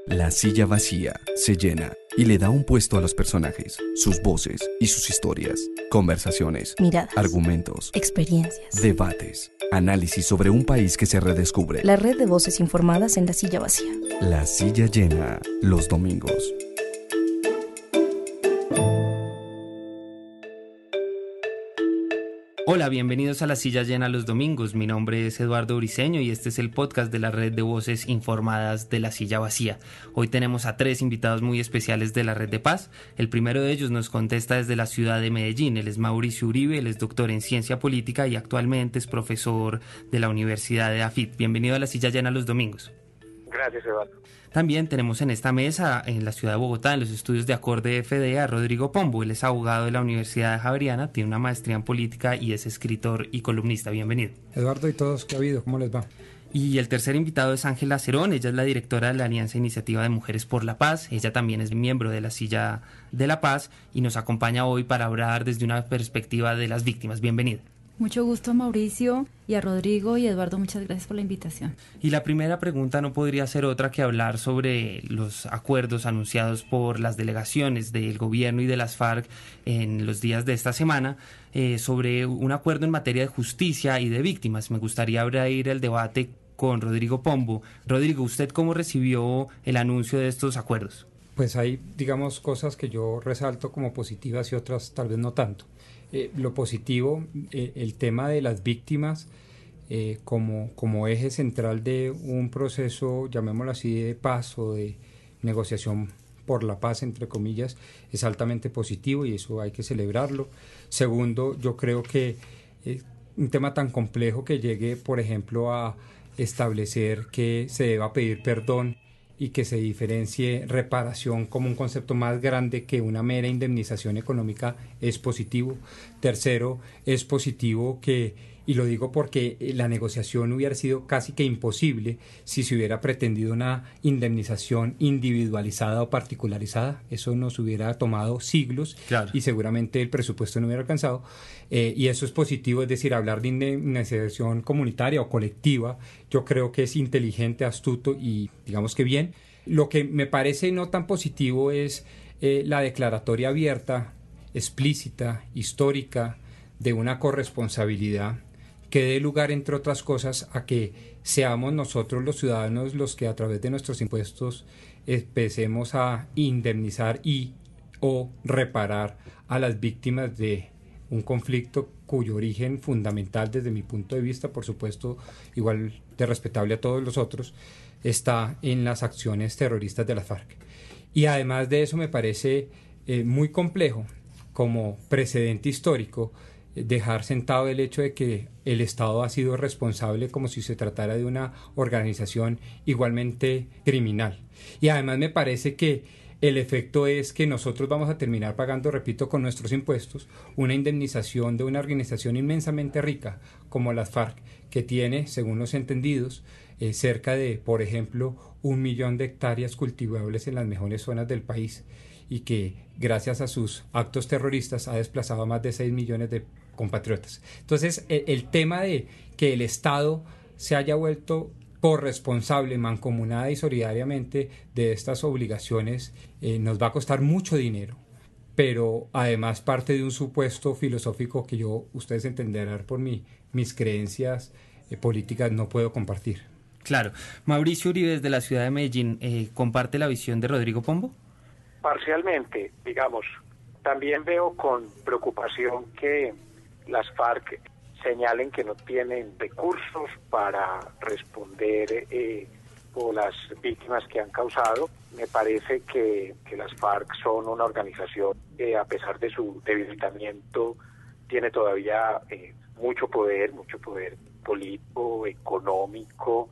La silla vacía se llena y le da un puesto a los personajes, sus voces y sus historias, conversaciones, miradas, argumentos, experiencias, debates, análisis sobre un país que se redescubre. La red de voces informadas en La Silla Vacía. La silla llena los domingos. Hola, bienvenidos a La Silla Llena los domingos. Mi nombre es Eduardo Briceño y este es el podcast de la red de voces informadas de La Silla Vacía. Hoy tenemos a 3 invitados muy especiales de la Red de Paz. El primero de ellos nos contesta desde la ciudad de Medellín. Él es Mauricio Uribe, él es doctor en ciencia política y actualmente es profesor de la Universidad de AFIT. Bienvenido a La Silla Llena los domingos. Gracias, Eduardo. También tenemos en esta mesa, en la ciudad de Bogotá, en los estudios de Acorde FD, a Rodrigo Pombo. Él es abogado de la Universidad de Javeriana, tiene una maestría en política y es escritor y columnista. Bienvenido. Eduardo y todos, ¿qué ha habido? ¿Cómo les va? Y el tercer invitado es Ángela Cerón. Ella es la directora de la Alianza Iniciativa de Mujeres por la Paz. Ella también es miembro de la Silla de la Paz y nos acompaña hoy para hablar desde una perspectiva de las víctimas. Bienvenida. Mucho gusto a Mauricio y a Rodrigo y Eduardo, muchas gracias por la invitación. Y la primera pregunta no podría ser otra que hablar sobre los acuerdos anunciados por las delegaciones del gobierno y de las FARC en los días de esta semana sobre un acuerdo en materia de justicia y de víctimas. Me gustaría abrir el debate con Rodrigo Pombo. Rodrigo, ¿usted cómo recibió el anuncio de estos acuerdos? Pues hay, digamos, cosas que yo resalto como positivas y otras tal vez no tanto. Lo positivo, el tema de las víctimas como eje central de un proceso, llamémoslo así, de paz o de negociación por la paz, entre comillas, es altamente positivo y eso hay que celebrarlo. Segundo, yo creo que un tema tan complejo que llegue, por ejemplo, a establecer que se deba pedir perdón y que se diferencie reparación como un concepto más grande que una mera indemnización económica es positivo. Tercero, es positivo que, y lo digo porque la negociación hubiera sido casi que imposible si se hubiera pretendido una indemnización individualizada o particularizada. Eso nos hubiera tomado siglos, claro, y seguramente el presupuesto no hubiera alcanzado. Y eso es positivo, es decir, hablar de indemnización comunitaria o colectiva, yo creo que es inteligente, astuto y digamos que bien. Lo que me parece no tan positivo es la declaratoria abierta, explícita, histórica, de una corresponsabilidad que dé lugar, entre otras cosas, a que seamos nosotros los ciudadanos los que a través de nuestros impuestos empecemos a indemnizar y o reparar a las víctimas de un conflicto cuyo origen fundamental, desde mi punto de vista, por supuesto, igual de respetable a todos los otros, está en las acciones terroristas de la FARC. Y además de eso me parece muy complejo, como precedente histórico, dejar sentado el hecho de que el Estado ha sido responsable como si se tratara de una organización igualmente criminal. Y además me parece que el efecto es que nosotros vamos a terminar pagando, repito, con nuestros impuestos, una indemnización de una organización inmensamente rica como las FARC, que tiene, según los entendidos, cerca de, por ejemplo, 1 millón de hectáreas cultivables en las mejores zonas del país y que, gracias a sus actos terroristas, ha desplazado a más de 6 millones de compatriotas. Entonces, el tema de que el Estado se haya vuelto corresponsable, mancomunada y solidariamente de estas obligaciones nos va a costar mucho dinero, pero además parte de un supuesto filosófico que ustedes entenderán por mis creencias políticas, no puedo compartir. Claro. Mauricio Uribe, desde la ciudad de Medellín, ¿comparte la visión de Rodrigo Pombo? Parcialmente, digamos. También veo con preocupación que las FARC señalen que no tienen recursos para responder por las víctimas que han causado. Me parece que las FARC son una organización que, a pesar de su debilitamiento, tiene todavía mucho poder político, económico,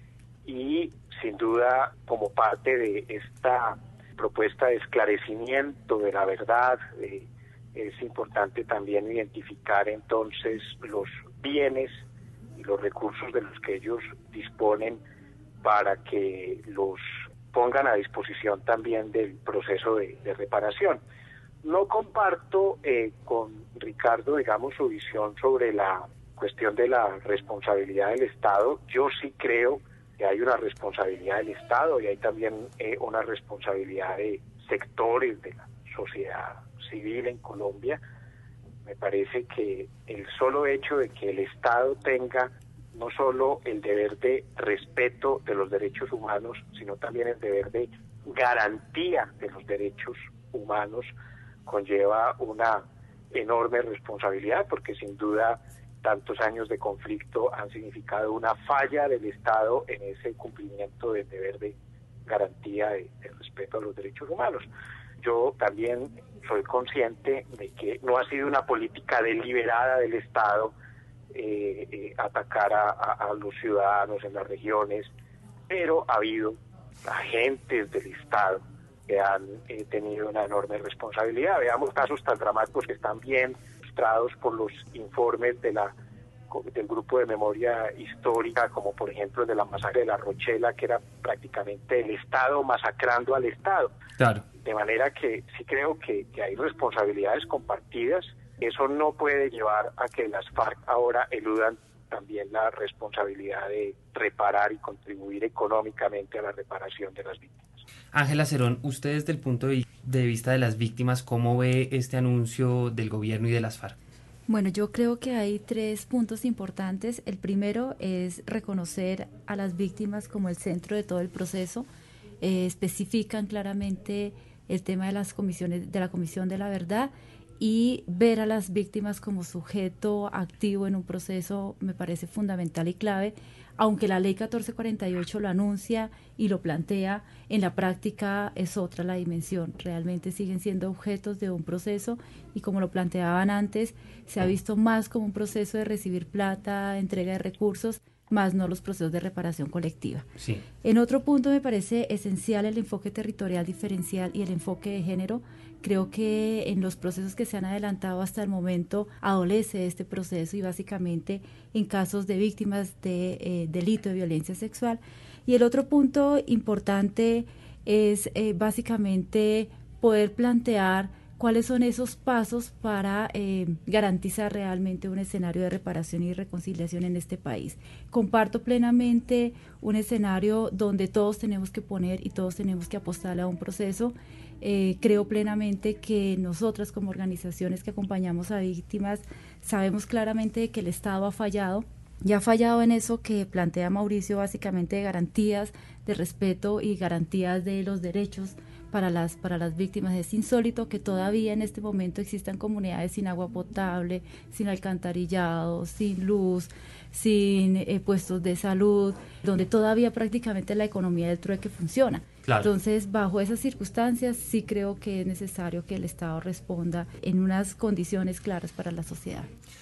y sin duda, como parte de esta propuesta de esclarecimiento de la verdad, es importante también identificar entonces los bienes y los recursos de los que ellos disponen para que los pongan a disposición también del proceso de reparación. No comparto con Ricardo, digamos, su visión sobre la cuestión de la responsabilidad del Estado. Yo sí creo que hay una responsabilidad del Estado y hay también una responsabilidad de sectores de la sociedad civil en Colombia. Me parece que el solo hecho de que el Estado tenga no solo el deber de respeto de los derechos humanos, sino también el deber de garantía de los derechos humanos, conlleva una enorme responsabilidad, porque sin duda tantos años de conflicto han significado una falla del Estado en ese cumplimiento del deber de garantía de respeto a los derechos humanos. Yo también soy consciente de que no ha sido una política deliberada del Estado atacar a los ciudadanos en las regiones, pero ha habido agentes del Estado que han tenido una enorme responsabilidad. Veamos casos tan dramáticos que están bien ilustrados por los informes del Grupo de Memoria Histórica, como por ejemplo el de la masacre de La Rochela, que era prácticamente el Estado masacrando al Estado. Claro. De manera que sí creo que hay responsabilidades compartidas. Eso no puede llevar a que las FARC ahora eludan también la responsabilidad de reparar y contribuir económicamente a la reparación de las víctimas. Ángela Cerón, usted desde el punto de vista de las víctimas, ¿cómo ve este anuncio del gobierno y de las FARC? Bueno, yo creo que hay 3 puntos importantes. El primero es reconocer a las víctimas como el centro de todo el proceso. Especifican claramente el tema de las comisiones, de la Comisión de la Verdad, y ver a las víctimas como sujeto activo en un proceso me parece fundamental y clave. Aunque la ley 1448 lo anuncia y lo plantea, en la práctica es otra la dimensión. Realmente siguen siendo objetos de un proceso y, como lo planteaban antes, se ha visto más como un proceso de recibir plata, entrega de recursos, más no los procesos de reparación colectiva. Sí. En otro punto me parece esencial el enfoque territorial diferencial y el enfoque de género. Creo que en los procesos que se han adelantado hasta el momento adolece este proceso, y básicamente en casos de víctimas de delito de violencia sexual. Y el otro punto importante es básicamente poder plantear cuáles son esos pasos para garantizar realmente un escenario de reparación y reconciliación en este país. Comparto plenamente un escenario donde todos tenemos que poner y todos tenemos que apostarle a un proceso. Creo plenamente que nosotras, como organizaciones que acompañamos a víctimas, sabemos claramente que el Estado ha fallado. Ya ha fallado en eso que plantea Mauricio, básicamente de garantías de respeto y garantías de los derechos para las víctimas. Es insólito que todavía en este momento existan comunidades sin agua potable, sin alcantarillado, sin luz, sin puestos de salud, donde todavía prácticamente la economía del trueque funciona. Claro. Entonces, bajo esas circunstancias, sí creo que es necesario que el Estado responda en unas condiciones claras para la sociedad.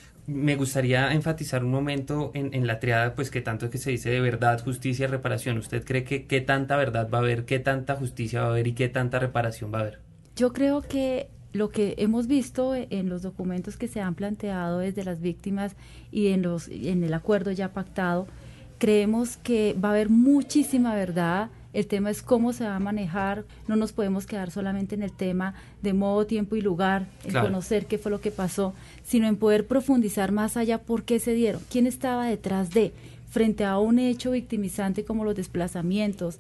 Me gustaría enfatizar un momento en la triada, pues que tanto que se dice de verdad, justicia y reparación. ¿Usted cree que qué tanta verdad va a haber, qué tanta justicia va a haber y qué tanta reparación va a haber? Yo creo que lo que hemos visto en los documentos que se han planteado desde las víctimas y en el acuerdo ya pactado, creemos que va a haber muchísima verdad. El tema es cómo se va a manejar. No nos podemos quedar solamente en el tema de modo, tiempo y lugar, en Claro. conocer qué fue lo que pasó, sino en poder profundizar más allá por qué se dieron, quién estaba detrás de, frente a un hecho victimizante como los desplazamientos,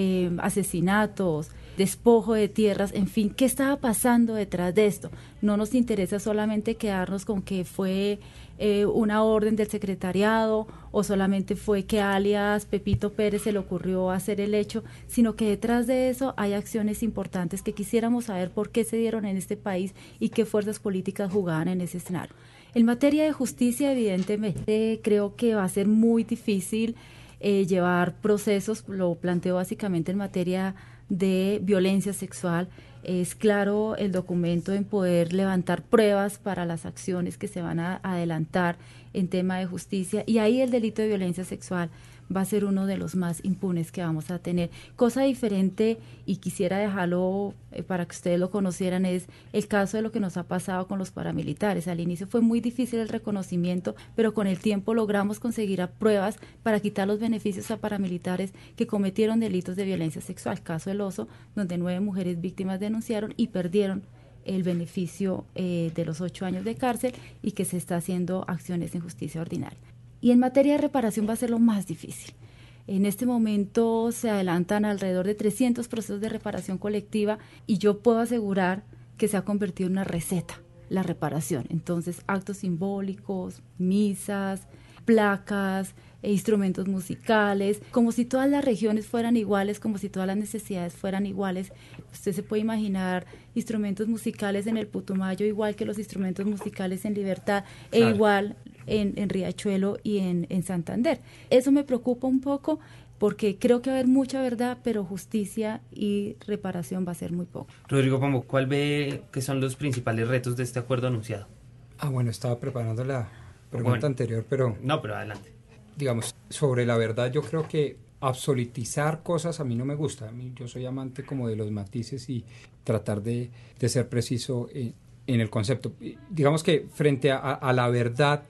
asesinatos, despojo de tierras, en fin, ¿qué estaba pasando detrás de esto? No nos interesa solamente quedarnos con que fue una orden del secretariado o solamente fue que alias Pepito Pérez se le ocurrió hacer el hecho, sino que detrás de eso hay acciones importantes que quisiéramos saber por qué se dieron en este país y qué fuerzas políticas jugaban en ese escenario. En materia de justicia, evidentemente, creo que va a ser muy difícil llevar procesos, lo planteo básicamente en materia de violencia sexual. Es claro el documento en poder levantar pruebas para las acciones que se van a adelantar en tema de justicia, y ahí el delito de violencia sexual va a ser uno de los más impunes que vamos a tener. Cosa diferente, y quisiera dejarlo para que ustedes lo conocieran, es el caso de lo que nos ha pasado con los paramilitares. Al inicio fue muy difícil el reconocimiento, pero con el tiempo logramos conseguir pruebas para quitar los beneficios a paramilitares que cometieron delitos de violencia sexual. Caso El Oso, donde 9 mujeres víctimas denunciaron y perdieron el beneficio de los 8 años de cárcel, y que se está haciendo acciones en justicia ordinaria. Y en materia de reparación va a ser lo más difícil. En este momento se adelantan alrededor de 300 procesos de reparación colectiva y yo puedo asegurar que se ha convertido en una receta la reparación. Entonces, actos simbólicos, misas, placas, instrumentos musicales, como si todas las regiones fueran iguales, como si todas las necesidades fueran iguales. Usted se puede imaginar instrumentos musicales en el Putumayo igual que los instrumentos musicales en Libertad, claro, e igual en Riachuelo y en Santander. Eso me preocupa un poco porque creo que va a haber mucha verdad, pero justicia y reparación va a ser muy poco. Rodrigo Pombo, ¿cuál ve que son los principales retos de este acuerdo anunciado? Bueno, estaba preparando la pregunta anterior, pero... No, pero adelante. Digamos, sobre la verdad, yo creo que absolutizar cosas a mí no me gusta. Yo soy amante como de los matices y tratar de ser preciso en el concepto. Digamos que frente a la verdad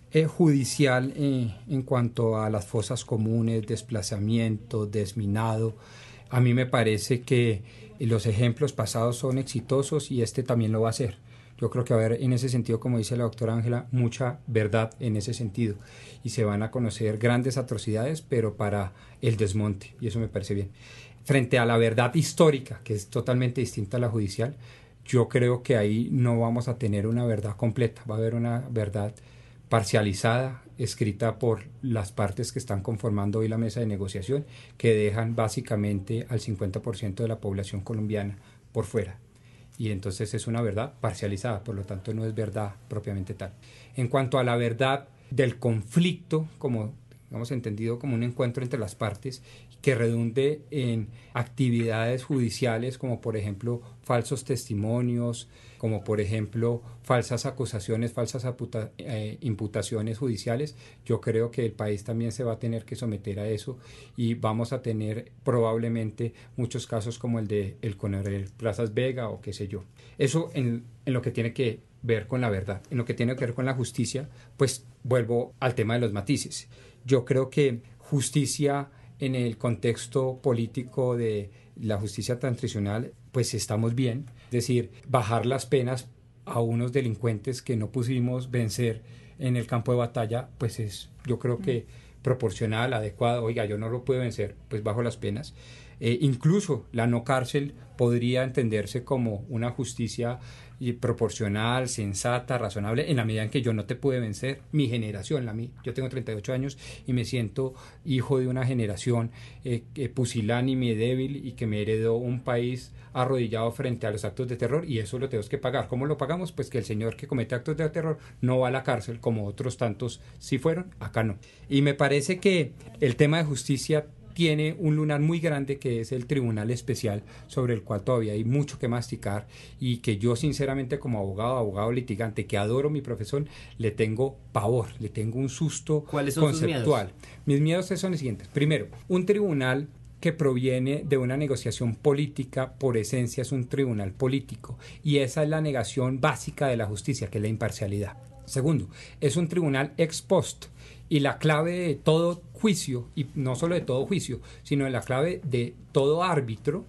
judicial en cuanto a las fosas comunes, desplazamiento, desminado, a mí me parece que los ejemplos pasados son exitosos y este también lo va a ser. Yo creo que va a haber en ese sentido, como dice la doctora Ángela, mucha verdad en ese sentido y se van a conocer grandes atrocidades, pero para el desmonte, y eso me parece bien. Frente a la verdad histórica, que es totalmente distinta a la judicial, yo creo que ahí no vamos a tener una verdad completa, va a haber una verdad parcializada, escrita por las partes que están conformando hoy la mesa de negociación, que dejan básicamente al 50% de la población colombiana por fuera. Y entonces es una verdad parcializada, por lo tanto no es verdad propiamente tal. En cuanto a la verdad del conflicto, como hemos entendido como un encuentro entre las partes, que redunde en actividades judiciales como por ejemplo falsos testimonios, como por ejemplo falsas acusaciones, falsas imputaciones judiciales, yo creo que el país también se va a tener que someter a eso y vamos a tener probablemente muchos casos como el de el Coronel Plazas Vega o qué sé yo. Eso en lo que tiene que ver con la verdad. En lo que tiene que ver con la justicia, pues vuelvo al tema de los matices. Yo creo que justicia en el contexto político de la justicia transicional, pues estamos bien. Es decir, bajar las penas a unos delincuentes que no pudimos vencer en el campo de batalla, pues es, yo creo que proporcional, adecuado. Oiga, yo no lo puedo vencer, pues bajo las penas. Incluso la no cárcel podría entenderse como una justicia proporcional, sensata, razonable, en la medida en que yo no te pude vencer, mi generación, yo tengo 38 años y me siento hijo de una generación pusilánime, débil y que me heredó un país arrodillado frente a los actos de terror y eso lo tenemos que pagar. ¿Cómo lo pagamos? Pues que el señor que comete actos de terror no va a la cárcel como otros tantos sí fueron, acá no. Y me parece que el tema de justicia tiene un lunar muy grande que es el Tribunal Especial, sobre el cual todavía hay mucho que masticar y que yo sinceramente como abogado litigante, que adoro mi profesión, le tengo pavor, le tengo un susto conceptual. Mis miedos son los siguientes. Primero, un tribunal que proviene de una negociación política, por esencia es un tribunal político y esa es la negación básica de la justicia, que es la imparcialidad. Segundo, es un tribunal ex post y la clave de todo juicio, y no solo de todo juicio, sino de la clave de todo árbitro,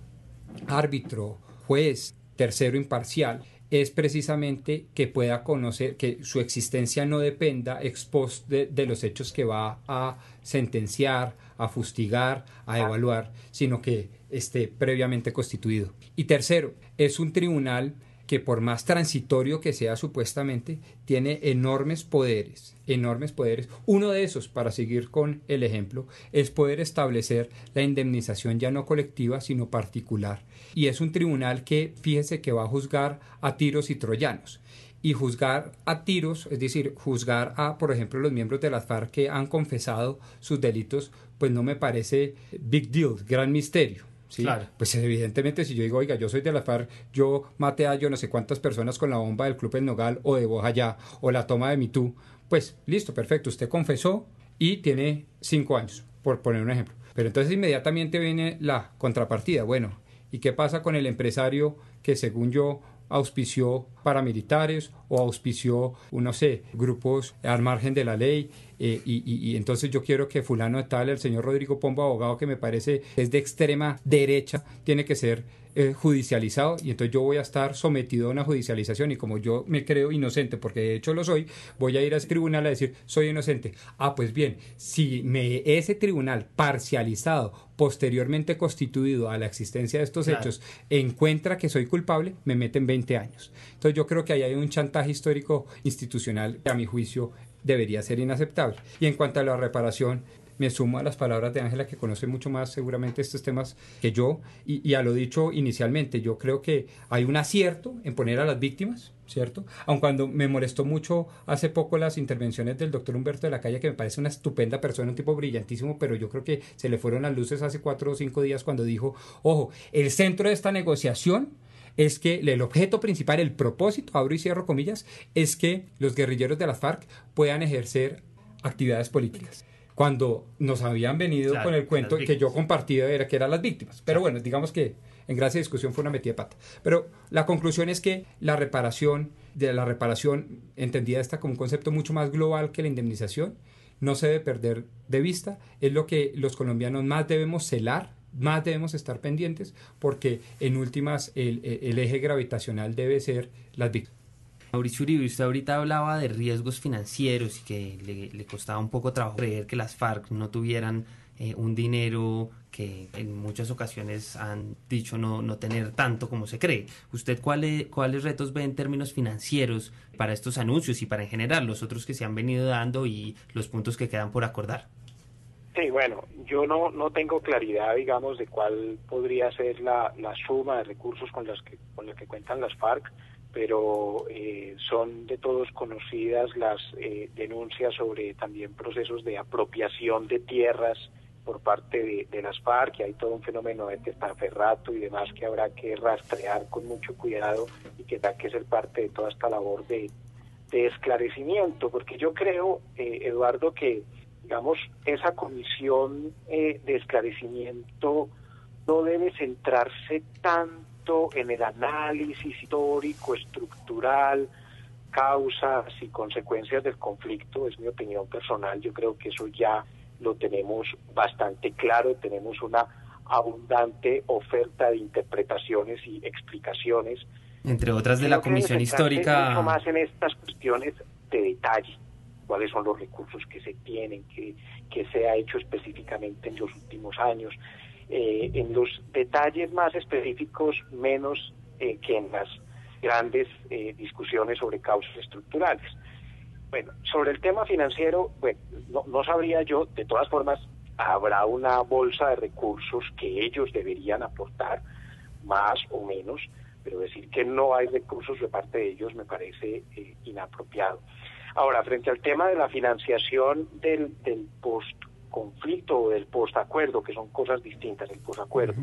juez, tercero imparcial, es precisamente que pueda conocer, que su existencia no dependa ex post de los hechos que va a sentenciar, a fustigar, a evaluar, sino que esté previamente constituido. Y tercero, es un tribunal que por más transitorio que sea supuestamente, tiene enormes poderes. Uno de esos, para seguir con el ejemplo, es poder establecer la indemnización ya no colectiva, sino particular. Y es un tribunal que, fíjese que va a juzgar a tiros y troyanos. Y juzgar a tiros, es decir, juzgar a, por ejemplo, los miembros de las FARC que han confesado sus delitos, pues no me parece big deal, gran misterio. ¿Sí? Claro. Pues evidentemente si yo digo, oiga, yo soy de la FARC, yo maté a yo no sé cuántas personas con la bomba del Club El Nogal o de Bojayá o la toma de Mitú, pues listo, perfecto, usted confesó y tiene 5 años, por poner un ejemplo. Pero entonces inmediatamente viene la contrapartida. Bueno, ¿y qué pasa con el empresario que según yo auspició paramilitares o auspició, no sé, grupos al margen de la ley y entonces yo quiero que fulano de tal, el señor Rodrigo Pombo, abogado que me parece es de extrema derecha, tiene que ser judicializado, y entonces yo voy a estar sometido a una judicialización, y como yo me creo inocente, porque de hecho lo soy, voy a ir a ese tribunal a decir soy inocente. Pues bien, si ese tribunal parcializado, posteriormente constituido a la existencia de estos hechos, encuentra que soy culpable, me meten 20 años. Entonces yo creo que ahí hay un chantaje histórico institucional que a mi juicio debería ser inaceptable. Y en cuanto a la reparación, me sumo a las palabras de Ángela, que conoce mucho más seguramente estos temas que yo, y a lo dicho inicialmente, yo creo que hay un acierto en poner a las víctimas, ¿cierto? Aun cuando me molestó mucho hace poco las intervenciones del doctor Humberto de la Calle, que me parece una estupenda persona, un tipo brillantísimo, pero yo creo que se le fueron las luces hace 4 o 5 días cuando dijo, ojo, el centro de esta negociación es que el objeto principal, el propósito, abro y cierro comillas, es que los guerrilleros de las FARC puedan ejercer actividades políticas. Cuando nos habían venido con el cuento que yo compartía era que eran las víctimas. Pero bueno, digamos que en gracia de discusión fue una metida de pata. Pero la conclusión es que la reparación, entendida esta como un concepto mucho más global que la indemnización, no se debe perder de vista. Es lo que los colombianos más debemos celar, más debemos estar pendientes, porque en últimas el eje gravitacional debe ser las víctimas. Mauricio Uribe, usted ahorita hablaba de riesgos financieros y que le costaba un poco trabajo creer que las FARC no tuvieran un dinero que en muchas ocasiones han dicho no tener tanto como se cree. ¿Usted cuáles retos ve en términos financieros para estos anuncios y para en general los otros que se han venido dando y los puntos que quedan por acordar? Sí, bueno, yo no tengo claridad, digamos, de cuál podría ser la suma de recursos con la que cuentan las FARC, pero son de todos conocidas las denuncias sobre también procesos de apropiación de tierras por parte de las FARC, y hay todo un fenómeno de testaferrato y demás que habrá que rastrear con mucho cuidado y que da que ser parte de toda esta labor de esclarecimiento, porque yo creo, Eduardo, que digamos esa comisión de esclarecimiento no debe centrarse tanto en el análisis histórico, estructural, causas y consecuencias del conflicto. Es mi opinión personal, yo creo que eso ya lo tenemos bastante claro, tenemos una abundante oferta de interpretaciones y explicaciones. Entre otras de la Comisión Histórica. Mucho más en estas cuestiones de detalle, cuáles son los recursos que se tienen, que se ha hecho específicamente en los últimos años. En los detalles más específicos menos que en las grandes discusiones sobre causas estructurales. Bueno, sobre el tema financiero, bueno, no sabría yo, de todas formas, habrá una bolsa de recursos que ellos deberían aportar, más o menos, pero decir que no hay recursos de parte de ellos me parece inapropiado. Ahora, frente al tema de la financiación del post-conflicto o del post-acuerdo, que son cosas distintas, el post-acuerdo,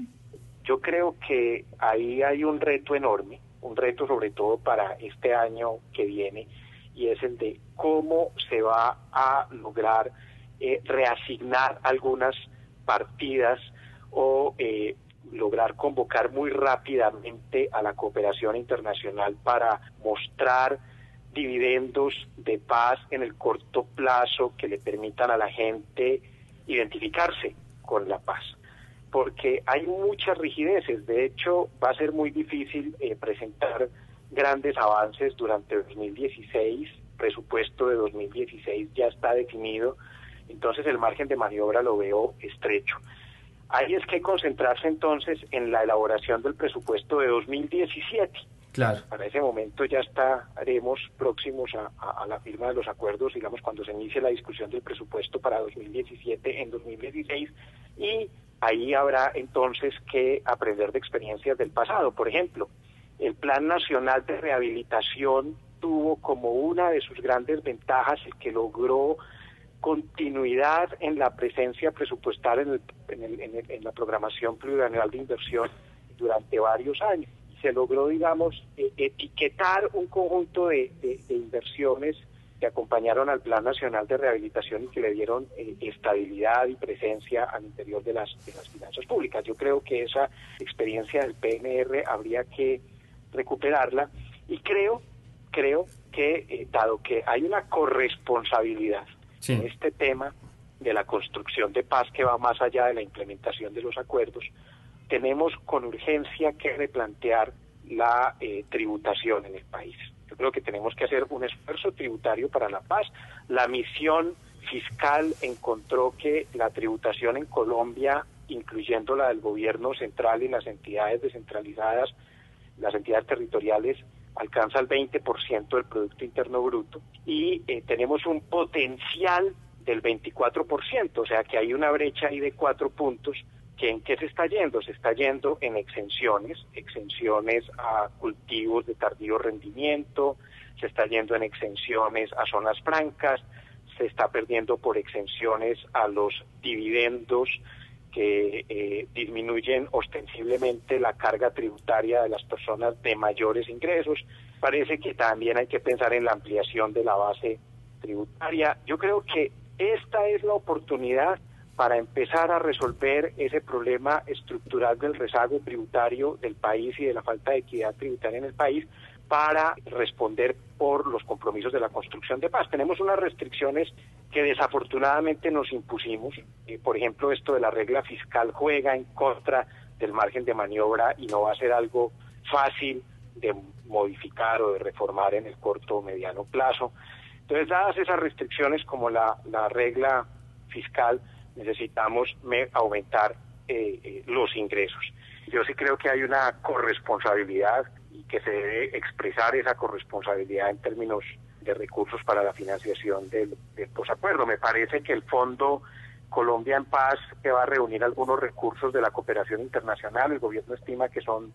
yo creo que ahí hay un reto enorme, un reto sobre todo para este año que viene, y es el de cómo se va a lograr reasignar algunas partidas o lograr convocar muy rápidamente a la cooperación internacional para mostrar dividendos de paz en el corto plazo que le permitan a la gente identificarse con la paz. Porque hay muchas rigideces, de hecho va a ser muy difícil presentar grandes avances durante 2016, presupuesto de 2016 ya está definido, entonces el margen de maniobra lo veo estrecho. Ahí es que concentrarse entonces en la elaboración del presupuesto de 2017. Claro. Para ese momento ya estaremos próximos a la firma de los acuerdos, digamos, cuando se inicie la discusión del presupuesto para 2017 en 2016, y ahí habrá entonces que aprender de experiencias del pasado. Por ejemplo, el Plan Nacional de Rehabilitación tuvo como una de sus grandes ventajas el que logró continuidad en la presencia presupuestal en la programación plurianual de inversión durante varios años. Se logró, digamos, etiquetar un conjunto de inversiones que acompañaron al Plan Nacional de Rehabilitación y que le dieron estabilidad y presencia al interior de las finanzas públicas. Yo creo que esa experiencia del PNR habría que recuperarla, y creo que dado que hay una corresponsabilidad en este tema de la construcción de paz que va más allá de la implementación de los acuerdos, tenemos con urgencia que replantear la tributación en el país. Yo creo que tenemos que hacer un esfuerzo tributario para la paz. La misión fiscal encontró que la tributación en Colombia, incluyendo la del gobierno central y las entidades descentralizadas, las entidades territoriales, alcanza el 20% del Producto Interno Bruto y tenemos un potencial del 24%, o sea que hay una brecha ahí de 4 puntos. ¿Que en qué se está yendo? Se está yendo en exenciones a cultivos de tardío rendimiento, se está yendo en exenciones a zonas francas, se está perdiendo por exenciones a los dividendos que disminuyen ostensiblemente la carga tributaria de las personas de mayores ingresos. Parece que también hay que pensar en la ampliación de la base tributaria. Yo creo que esta es la oportunidad para empezar a resolver ese problema estructural del rezago tributario del país y de la falta de equidad tributaria en el país, para responder por los compromisos de la construcción de paz. Tenemos unas restricciones que desafortunadamente nos impusimos. Por ejemplo, esto de la regla fiscal juega en contra del margen de maniobra y no va a ser algo fácil de modificar o de reformar en el corto o mediano plazo. Entonces, dadas esas restricciones como la regla fiscal, necesitamos aumentar los ingresos. Yo sí creo que hay una corresponsabilidad y que se debe expresar esa corresponsabilidad en términos de recursos para la financiación del posacuerdo. Me parece que el Fondo Colombia en Paz, que va a reunir algunos recursos de la cooperación internacional, el gobierno estima que son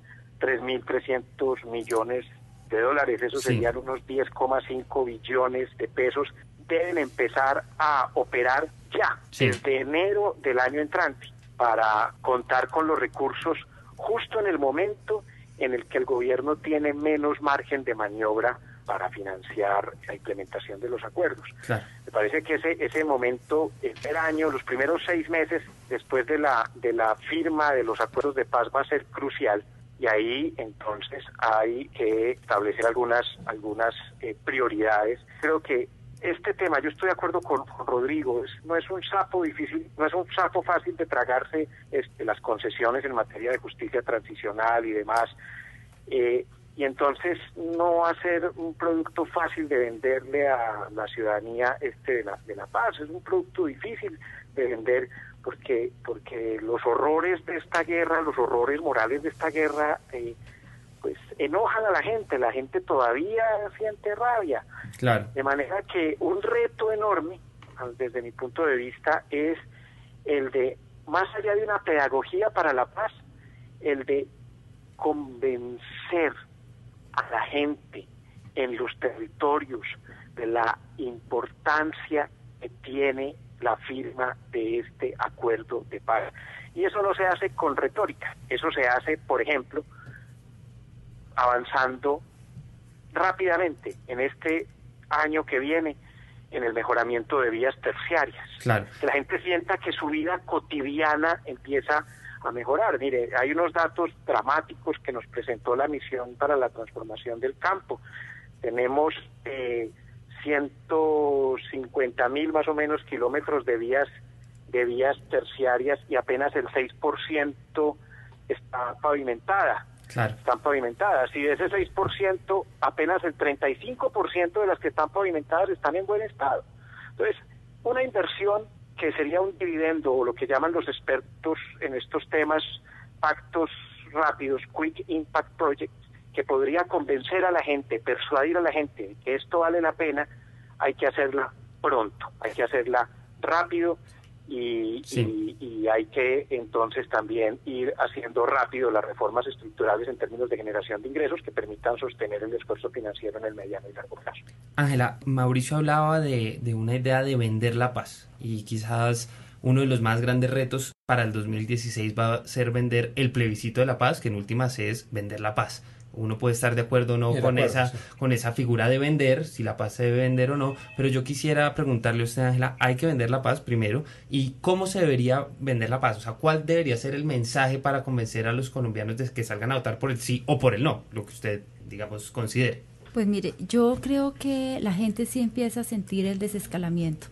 3.300 millones de dólares, eso serían unos 10,5 billones de pesos, deben empezar a operar ya, desde enero del año entrante, para contar con los recursos justo en el momento en el que el gobierno tiene menos margen de maniobra para financiar la implementación de los acuerdos. Claro. Me parece que ese momento, el año, los primeros 6 meses después de la firma de los acuerdos de paz va a ser crucial, y ahí entonces hay que establecer algunas prioridades. Creo que este tema, yo estoy de acuerdo con Rodrigo, no es un sapo difícil, no es un sapo fácil de tragarse las concesiones en materia de justicia transicional y demás, y entonces no va a ser un producto fácil de venderle a la ciudadanía de la paz. Es un producto difícil de vender porque los horrores de esta guerra, los horrores morales de esta guerra, pues enojan a la gente todavía siente rabia. Claro. De manera que un reto enorme, desde mi punto de vista, es el de, más allá de una pedagogía para la paz, el de convencer a la gente en los territorios de la importancia que tiene la firma de este acuerdo de paz. Y eso no se hace con retórica, eso se hace, por ejemplo, avanzando rápidamente en este año que viene en el mejoramiento de vías terciarias. Claro. Que la gente sienta que su vida cotidiana empieza a mejorar. Mire, hay unos datos dramáticos que nos presentó la Misión para la Transformación del Campo. Tenemos 150.000 más o menos kilómetros de vías terciarias y apenas el 6% está pavimentada. Claro. Están pavimentadas, y de ese 6%, apenas el 35% de las que están pavimentadas están en buen estado. Entonces, una inversión que sería un dividendo, o lo que llaman los expertos en estos temas, pactos rápidos, quick impact projects, que podría convencer a la gente, persuadir a la gente que esto vale la pena, hay que hacerla pronto, hay que hacerla rápido, y hay que entonces también ir haciendo rápido las reformas estructurales en términos de generación de ingresos que permitan sostener el esfuerzo financiero en el mediano y largo plazo. Ángela, Mauricio hablaba de una idea de vender la paz, y quizás uno de los más grandes retos para el 2016 va a ser vender el plebiscito de la paz, que en últimas es vender la paz. Uno puede estar de acuerdo o no con esa figura de vender, si la paz se debe vender o no, pero yo quisiera preguntarle a usted, Ángela, hay que vender la paz primero, y ¿cómo se debería vender la paz? O sea, ¿cuál debería ser el mensaje para convencer a los colombianos de que salgan a votar por el sí o por el no, lo que usted, digamos, considere? Pues mire, yo creo que la gente sí empieza a sentir el desescalamiento.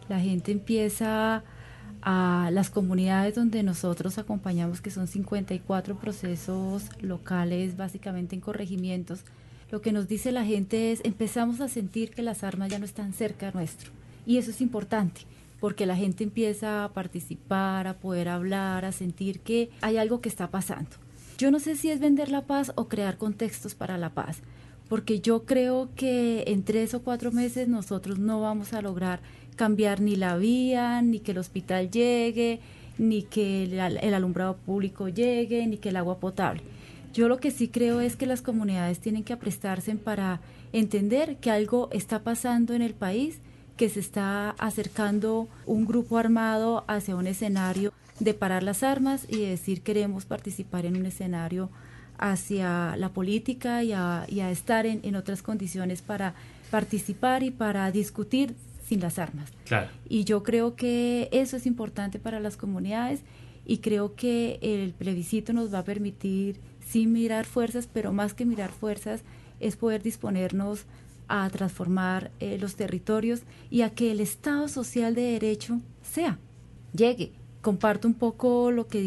la gente empieza a las comunidades donde nosotros acompañamos, que son 54 procesos locales, básicamente en corregimientos. Lo que nos dice la gente es, empezamos a sentir que las armas ya no están cerca nuestro. Y eso es importante, porque la gente empieza a participar, a poder hablar, a sentir que hay algo que está pasando. Yo no sé si es vender la paz o crear contextos para la paz, porque yo creo que en 3 o 4 meses nosotros no vamos a lograr cambiar ni la vía, ni que el hospital llegue, ni que el alumbrado público llegue, ni que el agua potable. Yo lo que sí creo es que las comunidades tienen que aprestarse para entender que algo está pasando en el país, que se está acercando un grupo armado hacia un escenario de parar las armas y de decir queremos participar en un escenario hacia la política y a estar en otras condiciones para participar y para discutir sin las armas. Claro. Y yo creo que eso es importante para las comunidades y creo que el plebiscito nos va a permitir sí mirar fuerzas, pero más que mirar fuerzas es poder disponernos a transformar los territorios y a que el Estado social de derecho llegue. Comparto un poco lo que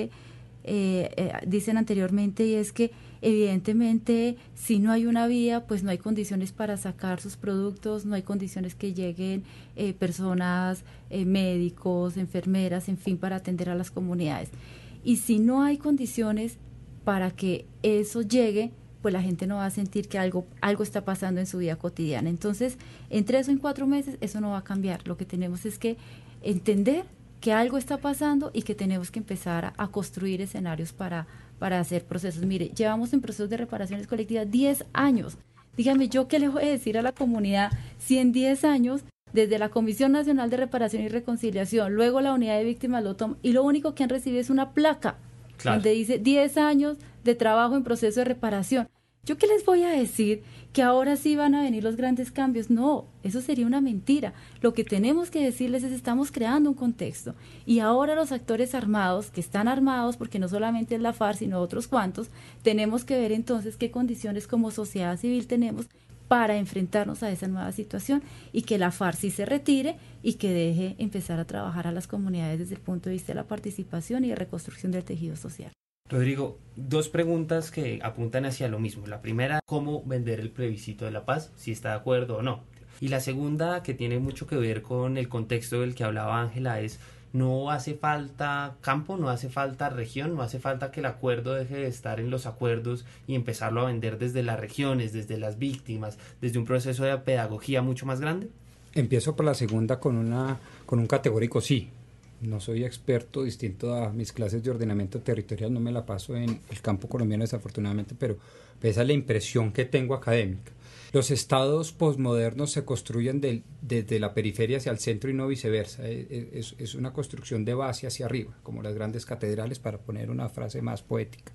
dicen anteriormente, y es que evidentemente si no hay una vía, pues no hay condiciones para sacar sus productos, no hay condiciones que lleguen personas, médicos, enfermeras, en fin, para atender a las comunidades. Y si no hay condiciones para que eso llegue, pues la gente no va a sentir que algo está pasando en su vida cotidiana. Entonces, en 3 o en 4 meses eso no va a cambiar. Lo que tenemos es que entender que algo está pasando y que tenemos que empezar a construir escenarios para hacer procesos. Mire, llevamos en procesos de reparaciones colectivas 10 años. Dígame, ¿yo qué le voy a decir a la comunidad si en 10 años, desde la Comisión Nacional de Reparación y Reconciliación, luego la Unidad de Víctimas lo toma y lo único que han recibido es una placa donde dice 10 años de trabajo en proceso de reparación? ¿Yo qué les voy a decir? ¿Que ahora sí van a venir los grandes cambios? No, eso sería una mentira. Lo que tenemos que decirles es estamos creando un contexto y ahora los actores armados, que están armados, porque no solamente es la FARC, sino otros cuantos, tenemos que ver entonces qué condiciones como sociedad civil tenemos para enfrentarnos a esa nueva situación y que la FARC sí se retire y que deje empezar a trabajar a las comunidades desde el punto de vista de la participación y de reconstrucción del tejido social. Rodrigo, 2 preguntas que apuntan hacia lo mismo. La primera, ¿cómo vender el plebiscito de la paz? Si está de acuerdo o no. Y la segunda, que tiene mucho que ver con el contexto del que hablaba Ángela, es no hace falta campo, no hace falta región, no hace falta que el acuerdo deje de estar en los acuerdos y empezarlo a vender desde las regiones, desde las víctimas, desde un proceso de pedagogía mucho más grande. Empiezo por la segunda con un categórico sí. No soy experto, distinto a mis clases de ordenamiento territorial, no me la paso en el campo colombiano desafortunadamente, pero esa es la impresión que tengo académica. Los estados posmodernos se construyen desde la periferia hacia el centro y no viceversa. Es una construcción de base hacia arriba, como las grandes catedrales, para poner una frase más poética.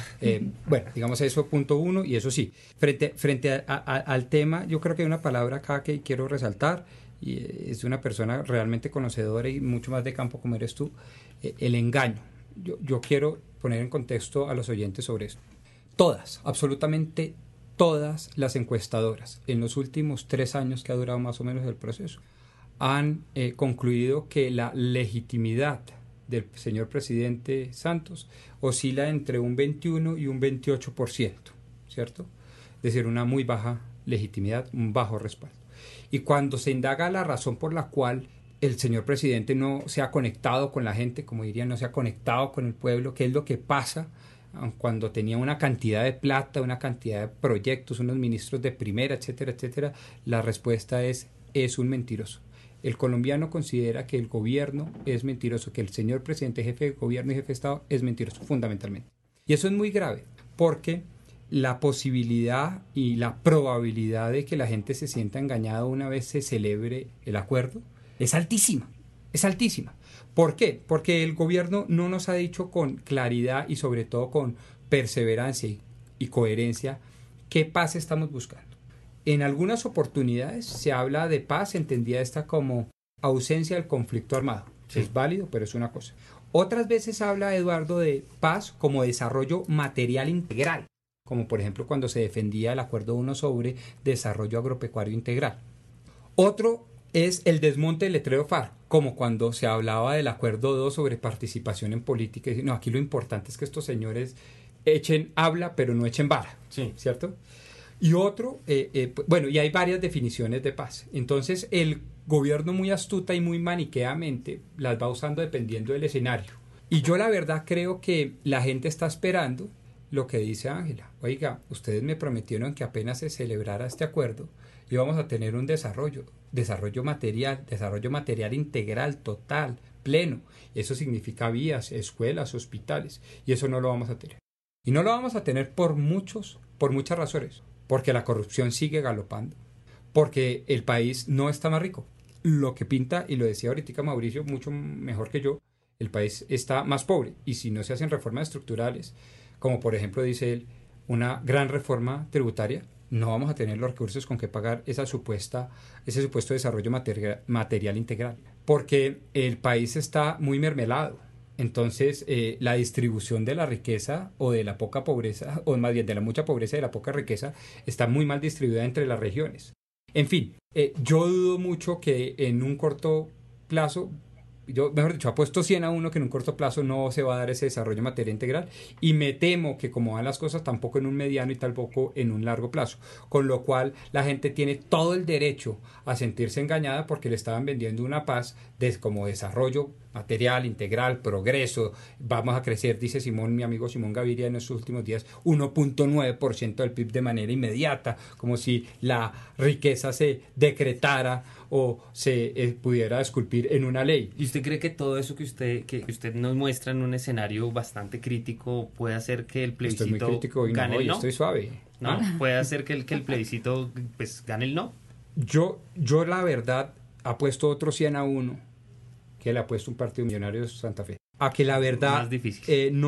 Bueno, digamos eso, punto 1, y eso sí. Frente al tema, yo creo que hay una palabra acá que quiero resaltar, y es de una persona realmente conocedora y mucho más de campo como eres tú, el engaño. Yo quiero poner en contexto a los oyentes sobre esto. Todas, absolutamente todas las encuestadoras en los últimos 3 años que ha durado más o menos el proceso han concluido que la legitimidad del señor presidente Santos oscila entre un 21 y un 28%, ¿cierto? Es decir, una muy baja legitimidad, un bajo respaldo. Y cuando se indaga la razón por la cual el señor presidente no se ha conectado con la gente, como dirían, no se ha conectado con el pueblo, qué es lo que pasa cuando tenía una cantidad de plata, una cantidad de proyectos, unos ministros de primera, etcétera, etcétera, la respuesta es un mentiroso. El colombiano considera que el gobierno es mentiroso, que el señor presidente, jefe de gobierno y jefe de Estado es mentiroso, fundamentalmente. Y eso es muy grave, porque la posibilidad y la probabilidad de que la gente se sienta engañada una vez se celebre el acuerdo es altísima, es altísima. ¿Por qué? Porque el gobierno no nos ha dicho con claridad y sobre todo con perseverancia y coherencia qué paz estamos buscando. En algunas oportunidades se habla de paz, entendida esta como ausencia del conflicto armado. Sí. Es válido, pero es una cosa. Otras veces habla, Eduardo, de paz como desarrollo material integral, como por ejemplo cuando se defendía el Acuerdo 1 sobre desarrollo agropecuario integral. Otro es el desmonte del letrero FARC, como cuando se hablaba del acuerdo 2 sobre participación en política. No, aquí lo importante es que estos señores echen habla, pero no echen vara, sí. ¿Cierto? Y otro, bueno, y hay varias definiciones de paz. Entonces, el gobierno muy astuta y muy maniqueamente las va usando dependiendo del escenario. Y yo la verdad creo que la gente está esperando lo que dice Ángela. Oiga, ustedes me prometieron que apenas se celebrara este acuerdo íbamos a tener un desarrollo material integral, total, pleno. Eso significa vías, escuelas, hospitales, y eso no lo vamos a tener. Y no lo vamos a tener por muchas razones. Porque la corrupción sigue galopando, porque el país no está más rico. Lo que pinta, y lo decía ahorita Mauricio mucho mejor que yo, el país está más pobre, y si no se hacen reformas estructurales, como por ejemplo dice él, una gran reforma tributaria, no vamos a tener los recursos con que pagar ese supuesto desarrollo material integral, porque el país está muy mermelado. Entonces, la distribución de la riqueza o de la poca pobreza, o más bien de la mucha pobreza y de la poca riqueza, está muy mal distribuida entre las regiones. En fin, yo dudo mucho que en un corto plazo, yo mejor dicho, apuesto 100-1 que en un corto plazo no se va a dar ese desarrollo material integral, y me temo que como van las cosas, tampoco en un mediano y tampoco en un largo plazo, con lo cual la gente tiene todo el derecho a sentirse engañada porque le estaban vendiendo una paz como desarrollo material, integral, progreso, vamos a crecer, dice mi amigo Simón Gaviria en estos últimos días, 1.9% del PIB de manera inmediata, como si la riqueza se decretara o se pudiera esculpir en una ley. ¿Y usted cree que todo eso que usted nos muestra en un escenario bastante crítico puede hacer que el plebiscito gane el no? Yo estoy suave. ¿No? ¿Puede hacer que el plebiscito pues gane el no? Yo la verdad apuesto otro 100-1 que le ha puesto un partido millonario de Santa Fe. A que la verdad más difícil.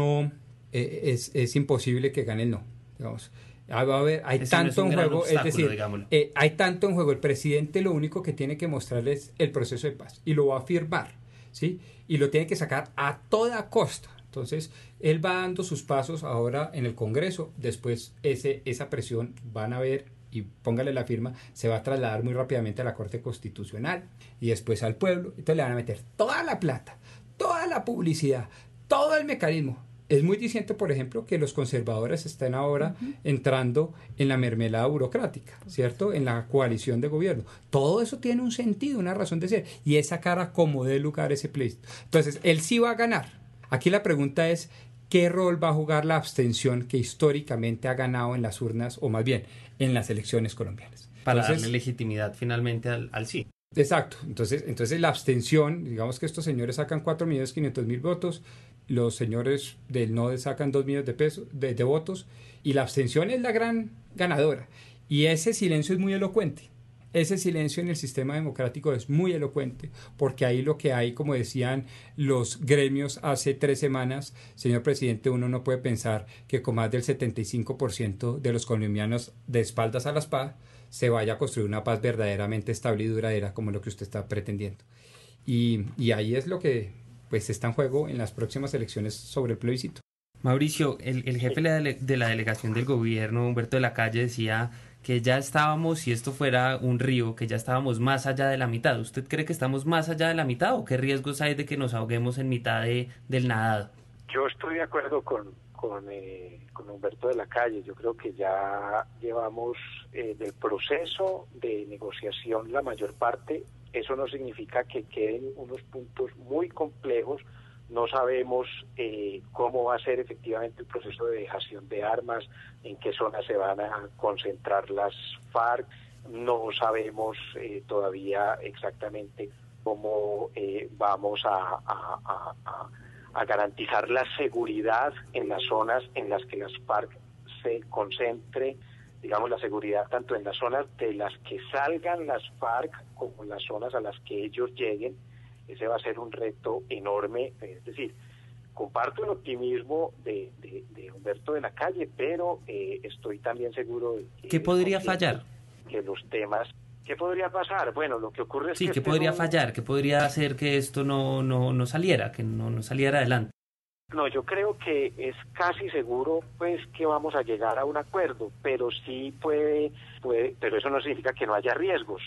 Es imposible que gane el no. Digamos. Hay tanto en juego, es decir, hay tanto en juego. El presidente lo único que tiene que mostrarles es el proceso de paz y lo va a firmar, ¿sí? Y lo tiene que sacar a toda costa. Entonces, él va dando sus pasos ahora en el Congreso. Después esa presión van a ver, y póngale la firma, se va a trasladar muy rápidamente a la Corte Constitucional y después al pueblo. Entonces le van a meter toda la plata, toda la publicidad, todo el mecanismo. Es muy diciente, por ejemplo, que los conservadores estén ahora entrando en la mermelada burocrática, ¿cierto? En la coalición de gobierno. Todo eso tiene un sentido, una razón de ser, y es sacar a como dé lugar ese plebiscito. Entonces, él sí va a ganar. Aquí la pregunta es, ¿qué rol va a jugar la abstención que históricamente ha ganado en las urnas, o más bien, en las elecciones colombianas? Para darle legitimidad finalmente al sí. Exacto. Entonces la abstención, digamos que estos señores sacan 4.500.000 votos, los señores del no sacan 2 millones de votos, y la abstención es la gran ganadora. Y ese silencio es muy elocuente. Ese silencio en el sistema democrático es muy elocuente, porque ahí lo que hay, como decían los gremios hace 3 semanas, señor presidente, uno no puede pensar que con más del 75% de los colombianos de espaldas a la espada se vaya a construir una paz verdaderamente estable y duradera como lo que usted está pretendiendo. Y ahí es lo que pues está en juego en las próximas elecciones sobre el plebiscito. Mauricio, el jefe de la delegación del gobierno, Humberto de la Calle, decía que ya estábamos, si esto fuera un río, que ya estábamos más allá de la mitad. ¿Usted cree que estamos más allá de la mitad o qué riesgos hay de que nos ahoguemos en mitad del nadado? Yo estoy de acuerdo con Humberto de la Calle. Yo creo que ya llevamos del proceso de negociación la mayor parte. Eso no significa que queden unos puntos muy complejos. No sabemos cómo va a ser efectivamente el proceso de dejación de armas, en qué zonas se van a concentrar las FARC. No sabemos todavía exactamente cómo vamos a garantizar la seguridad en las zonas en las que las FARC se concentre, digamos, la seguridad tanto en las zonas de las que salgan las FARC como en las zonas a las que ellos lleguen. Ese va a ser un reto enorme. Es decir, comparto el optimismo de Humberto de la Calle, pero estoy también seguro de que... ¿Qué podría fallar? Que los temas... ¿Qué podría pasar? Bueno, lo que ocurre es que... Sí, ¿qué podría fallar? ¿Qué podría hacer que esto no saliera, que no saliera adelante? No, yo creo que es casi seguro pues que vamos a llegar a un acuerdo, pero sí puede, pero eso no significa que no haya riesgos.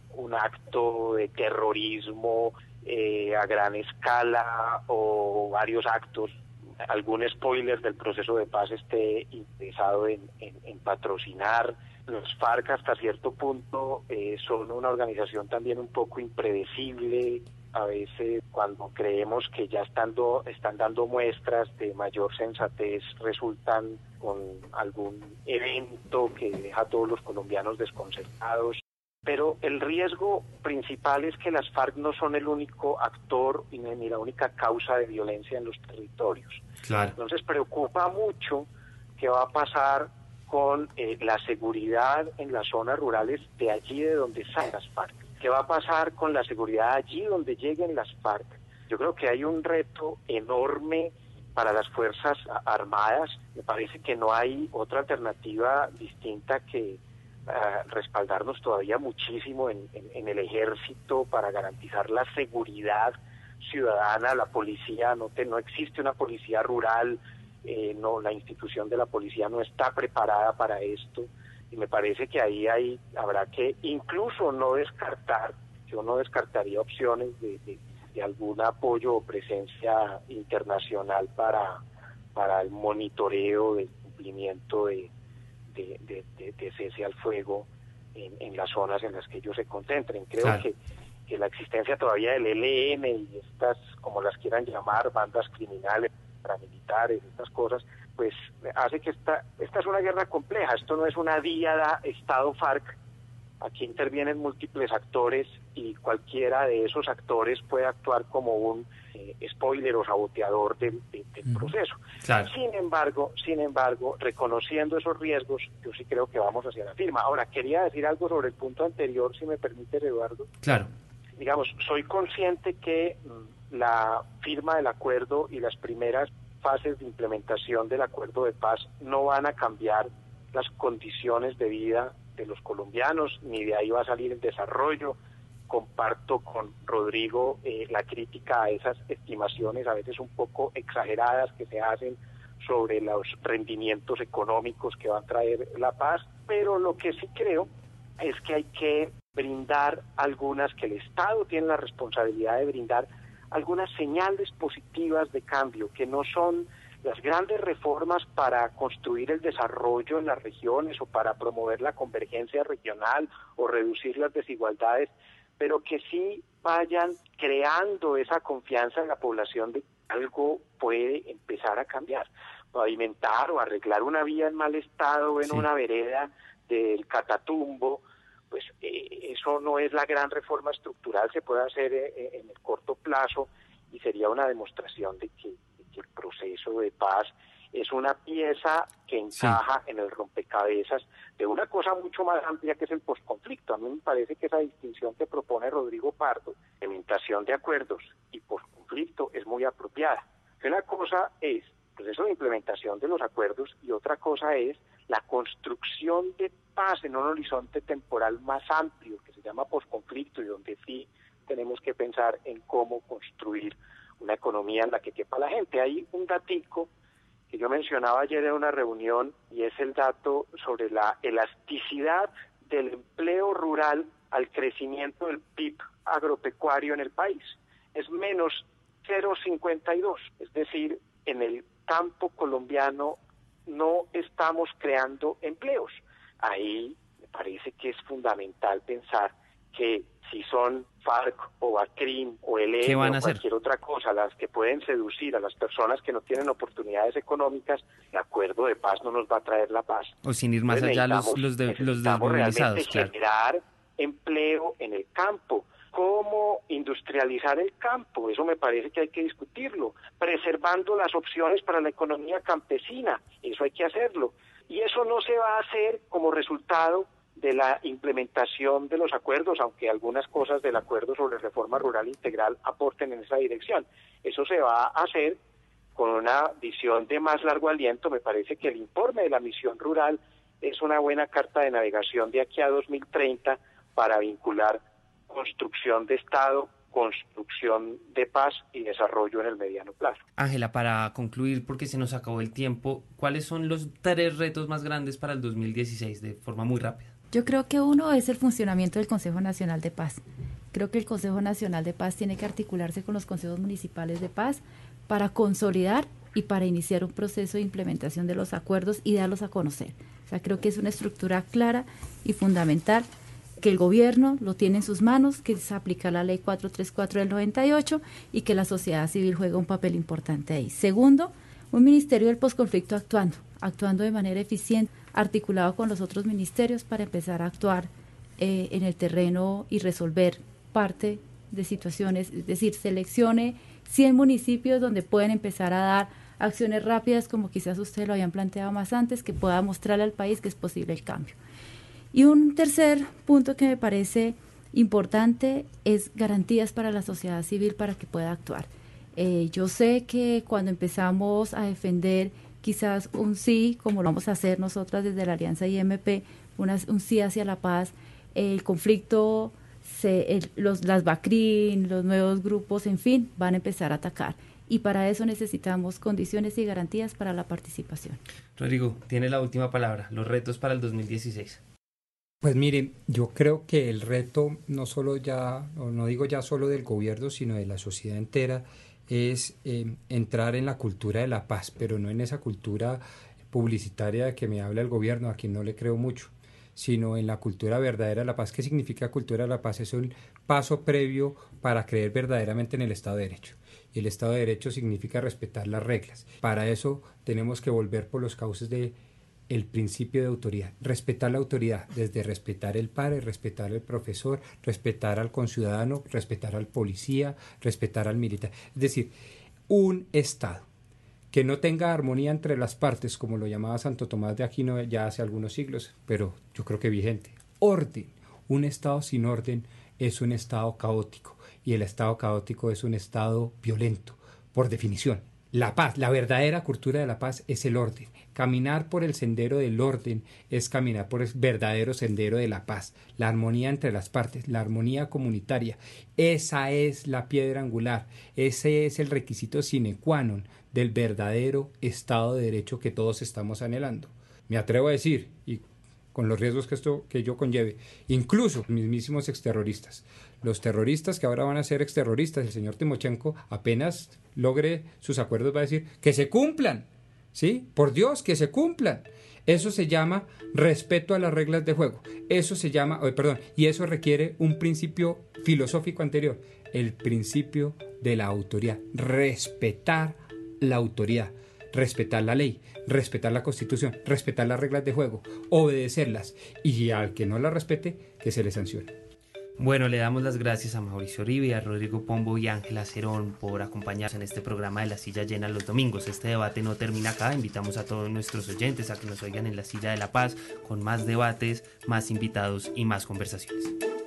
un acto de terrorismo a gran escala o varios actos, algún spoiler del proceso de paz esté interesado en patrocinar. Los FARC hasta cierto punto son una organización también un poco impredecible. A veces cuando creemos que ya están dando muestras de mayor sensatez, resultan con algún evento que deja a todos los colombianos desconcertados. Pero el riesgo principal es que las FARC no son el único actor ni la única causa de violencia en los territorios. Claro. Entonces preocupa mucho qué va a pasar con la seguridad en las zonas rurales de allí de donde salen las FARC. ¿Qué va a pasar con la seguridad allí donde lleguen las FARC? Yo creo que hay un reto enorme para las Fuerzas Armadas. Me parece que no hay otra alternativa distinta que respaldarnos todavía muchísimo en el ejército para garantizar la seguridad ciudadana. La policía, no existe una policía rural, la institución de la policía no está preparada para esto. Y me parece que ahí habrá que incluso no descartar, yo no descartaría opciones de algún apoyo o presencia internacional para el monitoreo del cumplimiento de cese al fuego en las zonas en las que ellos se concentren. Creo claro. que la existencia todavía del ELN y estas, como las quieran llamar, bandas criminales, paramilitares, estas cosas, pues hace que esta es una guerra compleja. Esto no es una díada Estado-FARC. Aquí intervienen múltiples actores y cualquiera de esos actores puede actuar como un spoiler o saboteador del proceso. Claro. Sin embargo, reconociendo esos riesgos, yo sí creo que vamos hacia la firma. Ahora, quería decir algo sobre el punto anterior, si me permite, Eduardo. Claro. Digamos, soy consciente que la firma del acuerdo y las primeras fases de implementación del acuerdo de paz no van a cambiar las condiciones de vida de los colombianos, ni de ahí va a salir el desarrollo. Comparto con Rodrigo la crítica a esas estimaciones a veces un poco exageradas que se hacen sobre los rendimientos económicos que va a traer la paz, pero lo que sí creo es que hay que brindar que el Estado tiene la responsabilidad de brindar algunas señales positivas de cambio, que no son las grandes reformas para construir el desarrollo en las regiones o para promover la convergencia regional o reducir las desigualdades, pero que sí vayan creando esa confianza en la población de que algo puede empezar a cambiar. Pavimentar o arreglar una vía en mal estado en una vereda del Catatumbo, pues eso no es la gran reforma estructural, se puede hacer en el corto plazo y sería una demostración de que el proceso de paz es una pieza que encaja en el rompecabezas de una cosa mucho más amplia que es el posconflicto. A mí me parece que esa distinción que propone Rodrigo Pardo, implementación de acuerdos y posconflicto, es muy apropiada. Una cosa es el proceso de implementación de los acuerdos y otra cosa es la construcción de paz en un horizonte temporal más amplio que se llama posconflicto y donde sí tenemos que pensar en cómo construir una economía en la que quepa la gente. Hay un datico que yo mencionaba ayer en una reunión y es el dato sobre la elasticidad del empleo rural al crecimiento del PIB agropecuario en el país. Es menos 0,52, es decir, en el campo colombiano no estamos creando empleos. Ahí me parece que es fundamental pensar que si son FARC o BACRIM o ELN o cualquier otra cosa las que pueden seducir a las personas que no tienen oportunidades económicas, el acuerdo de paz no nos va a traer la paz. O sin ir más allá los desmovilizados, claro. Generar empleo en el campo. ¿Cómo industrializar el campo? Eso me parece que hay que discutirlo. Preservando las opciones para la economía campesina, eso hay que hacerlo. Y eso no se va a hacer como resultado de la implementación de los acuerdos, aunque algunas cosas del acuerdo sobre reforma rural integral aporten en esa dirección. Eso se va a hacer con una visión de más largo aliento. Me parece que el informe de la misión rural es una buena carta de navegación de aquí a 2030 para vincular construcción de Estado, construcción de paz y desarrollo en el mediano plazo. Ángela, para concluir, porque se nos acabó el tiempo, ¿cuáles son los 3 retos más grandes para el 2016 de forma muy rápida? Yo creo que uno es el funcionamiento del Consejo Nacional de Paz. Creo que el Consejo Nacional de Paz tiene que articularse con los consejos municipales de paz para consolidar y para iniciar un proceso de implementación de los acuerdos y darlos a conocer. O sea, creo que es una estructura clara y fundamental, que el gobierno lo tiene en sus manos, que es aplicar la ley 434 del 98 y que la sociedad civil juega un papel importante ahí. Segundo, un ministerio del posconflicto actuando de manera eficiente, articulado con los otros ministerios para empezar a actuar en el terreno y resolver parte de situaciones, es decir, seleccione 100 municipios donde pueden empezar a dar acciones rápidas, como quizás ustedes lo habían planteado más antes, que pueda mostrarle al país que es posible el cambio. Y un tercer punto que me parece importante es garantías para la sociedad civil para que pueda actuar. Yo sé que cuando empezamos a defender quizás un sí, como lo vamos a hacer nosotras desde la Alianza IMP, un sí hacia la paz, el conflicto, las BACRIN, los nuevos grupos, en fin, van a empezar a atacar. Y para eso necesitamos condiciones y garantías para la participación. Rodrigo, tiene la última palabra, los retos para el 2016. Pues miren, yo creo que el reto no digo ya solo del gobierno, sino de la sociedad entera, es entrar en la cultura de la paz, pero no en esa cultura publicitaria de que me habla el gobierno, a quien no le creo mucho, sino en la cultura verdadera de la paz. ¿Qué significa cultura de la paz? Es un paso previo para creer verdaderamente en el Estado de Derecho. Y el Estado de Derecho significa respetar las reglas. Para eso tenemos que volver por los cauces de el principio de autoridad, respetar la autoridad, desde respetar el padre, respetar al profesor, respetar al conciudadano, respetar al policía, respetar al militar. Es decir, un Estado que no tenga armonía entre las partes, como lo llamaba Santo Tomás de Aquino ya hace algunos siglos, pero yo creo que vigente. Orden. Un Estado sin orden es un Estado caótico, y el Estado caótico es un Estado violento, por definición. La paz, la verdadera cultura de la paz es el orden. Caminar por el sendero del orden es caminar por el verdadero sendero de la paz, la armonía entre las partes, la armonía comunitaria. Esa es la piedra angular, ese es el requisito sine qua non del verdadero Estado de Derecho que todos estamos anhelando. Me atrevo a decir, y con los riesgos que ello conlleve, incluso mismísimos exterroristas. Los terroristas que ahora van a ser exterroristas, el señor Timochenko, apenas logre sus acuerdos, va a decir que se cumplan, ¿sí? Por Dios, que se cumplan. Eso se llama respeto a las reglas de juego. Eso se llama, y eso requiere un principio filosófico anterior, el principio de la autoridad. Respetar la autoridad, respetar la ley, respetar la Constitución, respetar las reglas de juego, obedecerlas, y al que no la respete, que se le sancione. Bueno, le damos las gracias a Mauricio Uribe, a Rodrigo Pombo y a Ángela Cerón por acompañarnos en este programa de La Silla Llena los domingos. Este debate no termina acá, invitamos a todos nuestros oyentes a que nos oigan en La Silla de la Paz con más debates, más invitados y más conversaciones.